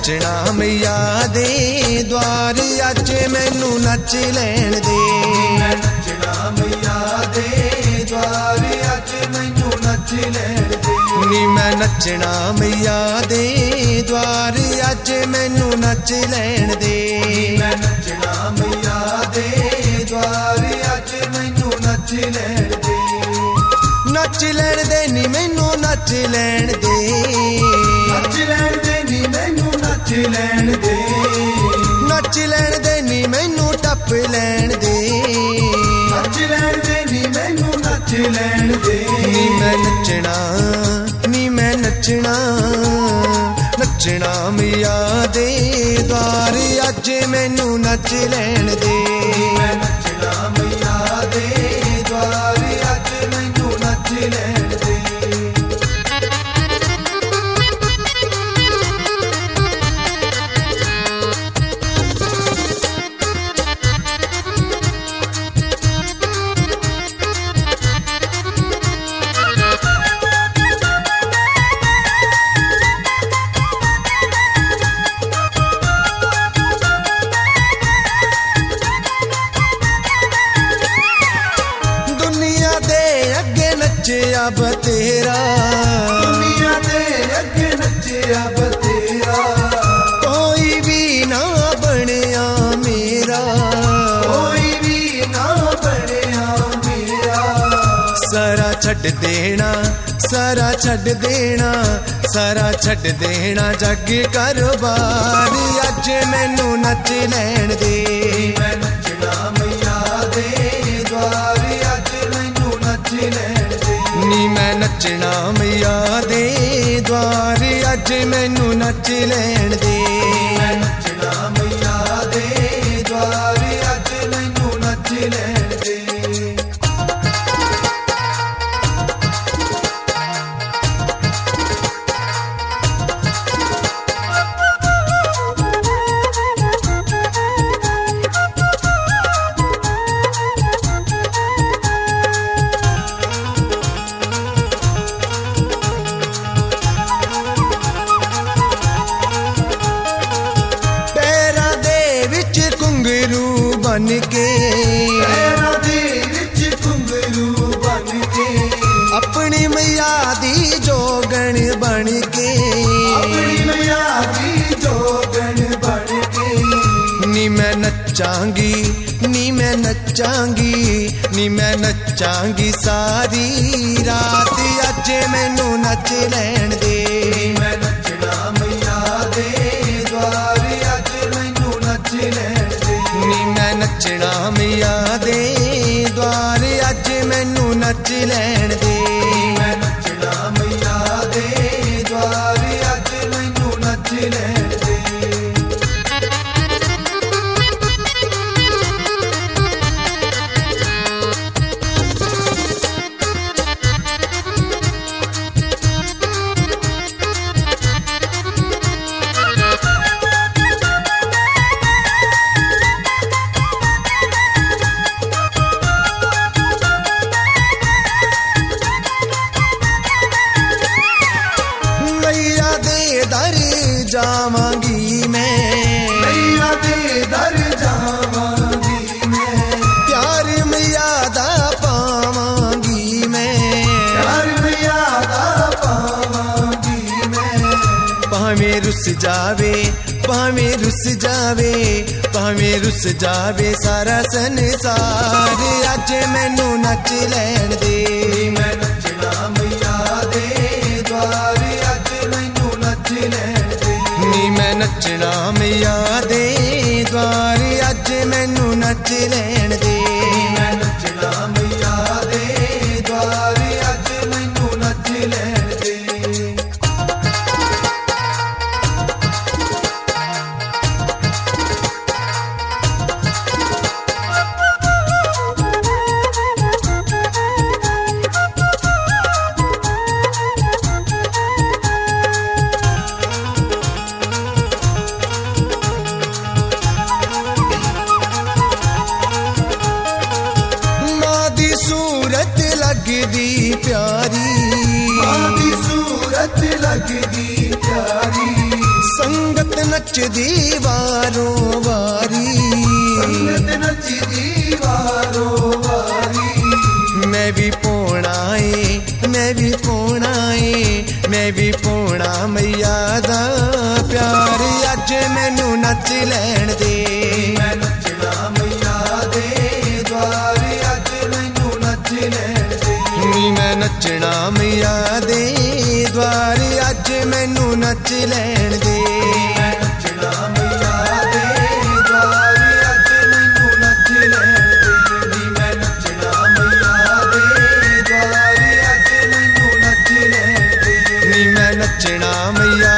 नचना मैया दे द्वार अज मैनू नच लैण दे। मैं नचना मैया दे द्वार अज मैनू नच लैण दे। नी मैं नचना मैया दे द्वार अज मैनू नच लैण दे। मैं नचना मैया दे द्वार अज मैनू नच लैण दे। नच लैण दे नी मैनू नच लैण दे। नच लैण दे नी मैनू नच लैण दे। नच लैण दे नी मैनू टप लैण दे। नच लैण दे नी मैनू नच लैण दे। नी मैं नचना नचना मैया दे द्वार अज मैनू नच लैण दे। मैं नचना मैया दे द्वार अज मैनू नच लैण दे। नचिया बतेरा दुनिया दे अगे नचिया बतेरा। कोई भी ना बनिया मेरा। कोई भी ना बनिया मेरा। सारा छड्ड देना सारा छड्ड देना सारा छड्ड देना जग कारोबार अज मैनू नच लैण दे। मैं नचना मैया दे द्वार अज मैनू नच लैण दे। नी मैं नचना मैया दे द्वार अज मैनू नच लैण दे। मैं नचना मैया दे द्वार अज मैनू नच लैण दे। बन के पैरां दे विच घुंघरू बन के। अपनी मैया दी जोगण बन के। अपनी मैया दी जोगण बन के। नी मैं नचांगी नी मैं नचांगी नी मैं नचांगी सारी रात अज मैनू नच लैण दे। मैं नचना मैया दे द्वार अज मैनू नच लैण दे। नी मैं नचना मैया दे द्वार अज मैनू नच लैण दे। मैं नचना मैया दे द्वार अज मैनू नच लैण दे। जावांगी मैं मैया दे दर जावांगी मैं। प्यार मैया दा पावांगी मैं। प्यार मैया दा पावांगी मैं। भावें रुस जावे भावें रुस जावे भावें रुस जावे सारा संसार अज मैनू नच लैण दे। मैं नचना मैया दे द्वार अज मैनू नच लैण दे। नी मैं नचना मैया दे द्वार अज मैनू नच लैण दे। मैं नचना मैया दे द्वार अज मैनू नच लैण दे। लगदी प्यारी मां दी सूरत लगदी प्यारी। संगत न नचदी वारों वारी, संगत नचदी वारों वारी। मैं भी पौना है, मैं भी पौना है, मैं भी पौना मैया दा प्यार। अज मैनू नच लैण दे, मैं नचना मैया दे द्वार, अज मैनू नच लैण दे। नी मैं नचना मैया दे द्वार, अज मैनू नच लैण दे। मैं नचना मैया दे द्वार, अज मैनू नच लैण दे। नी मैं नचना मैया दे द्वार, अज मैनू नच लैण दे। नी मैं नचना मैया